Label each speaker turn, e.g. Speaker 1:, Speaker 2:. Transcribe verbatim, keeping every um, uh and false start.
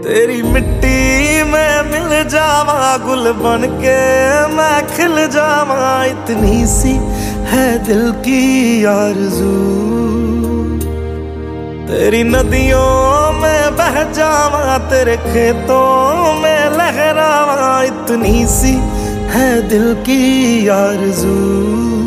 Speaker 1: तेरी मिट्टी में मिल जावा, गुल बन के मैं खिल जावा, इतनी सी है दिल की आरज़ू। तेरी नदियों में बह जावा, तेरे खेतों में लहरावा, इतनी सी है दिल की आरज़ू।